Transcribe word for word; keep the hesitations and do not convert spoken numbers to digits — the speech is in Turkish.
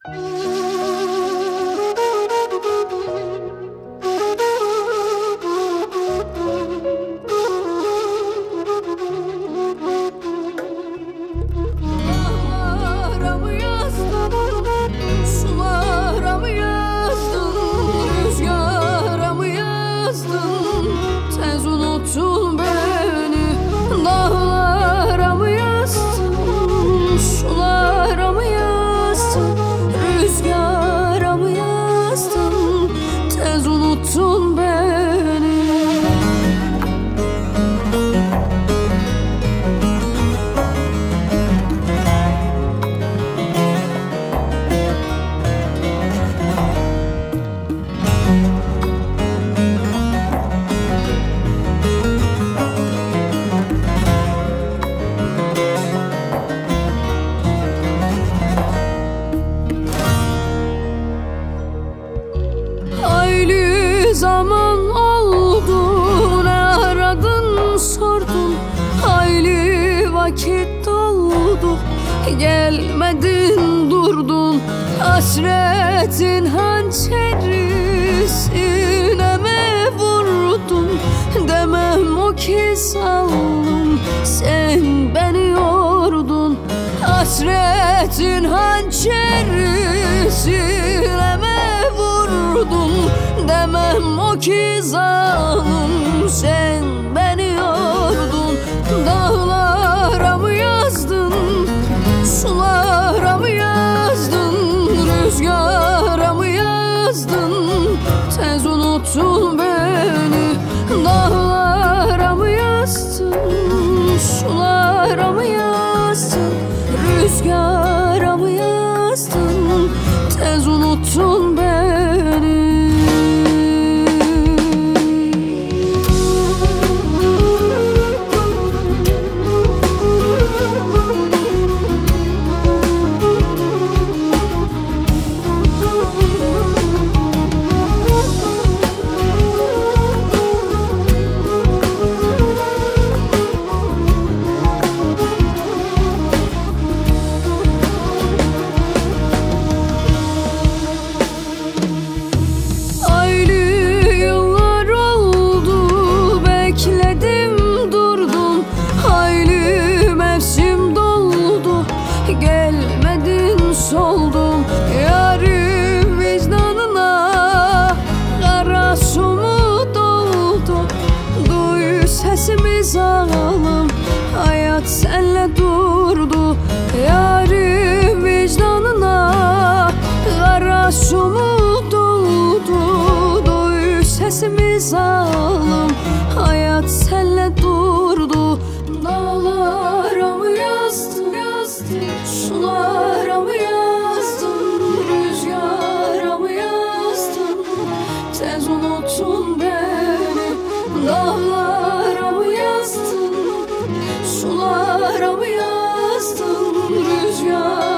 Zaman oldu, ne aradın sordun, hayli vakit doldu, gelmedin durdun, hasretin hançeri sineme vurdun, demem o ki zalim sen beni yordun, hasretin hançeri sineme vurdun, demem o ki zalim sen beni yordun. Dağlara mı yazdın, sulara mı yazdın, rüzgara mı yazdın, tez unuttun beni. Dağlara mı yazdın, sulara mı yazdın, rüzgara mı yazdın, tez unuttun beni. Gelmedin soldum yarim vicdanına, kara su mu doldu, duy sesimi zalim, hayat senle durdu. Yarim vicdanına, kara su mu doldu, duy sesimi zalim, hayat senle durdu. Dağlara mı yazdın, sulara mı yazdın, rüzgara mı yazdın, tez unuttun beni. Dağlara mı yazdın, sulara mı yazdın, rüzgara